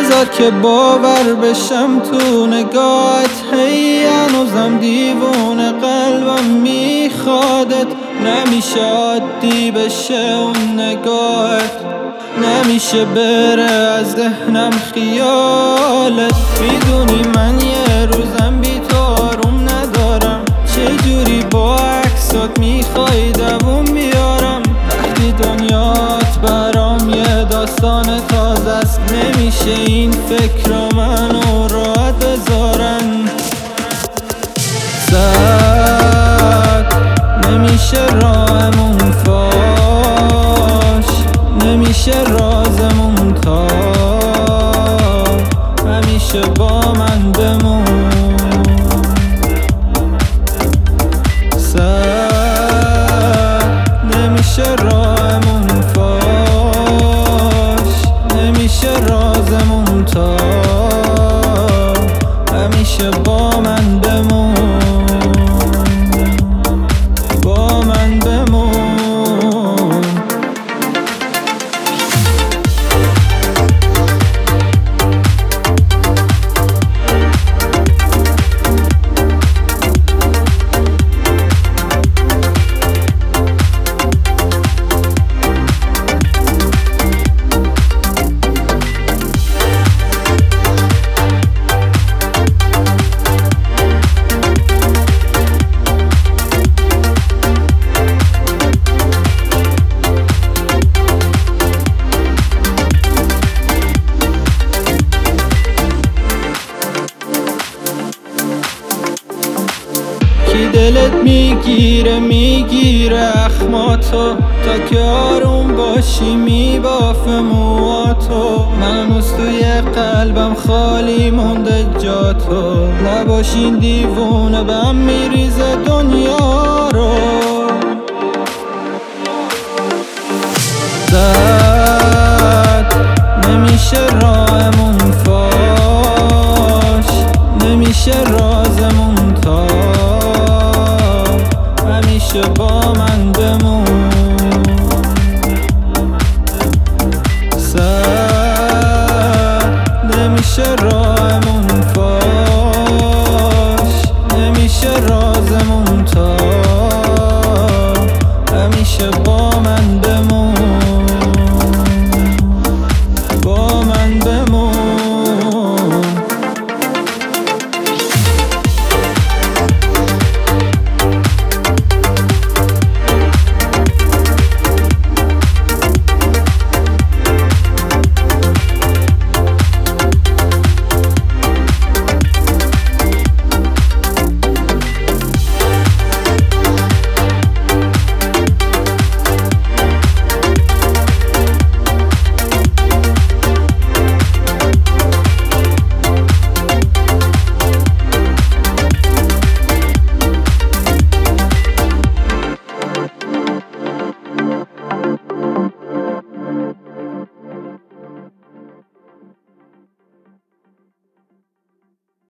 بذار که باور بشم تو نگاهت. هی هنوزم دیوونه قلبم میخوادت. نمیشه عادی بشه اون نگاهت، نمیشه بره از ذهنم خیالت. میدونی من یه روزم بی تو آروم ندارم. چجوری با عکسات میخوای دووم بیارم؟ وقتی دنیات برام یه داستان تازه است. نمیشه این فکر منو راحت بذارن. سد نمیشه راهمون فاش، نمیشه رازمون تا همیشه با من بمون. نمیشه راهمون فاش، نمیشه رازمون تا همیشه با من بمون، با من بمون. کی دلت میگیره اخماتو، تا که آروم باشی میبافه موهاتو. من هنوز توی قلبم خالی مونده جاتو. نباشین دیوونه بهم میریزه دنیا رو. زد نمیشه راهمون فاش، نمیشه رازمون تا همیشه با من بمون. نمیشه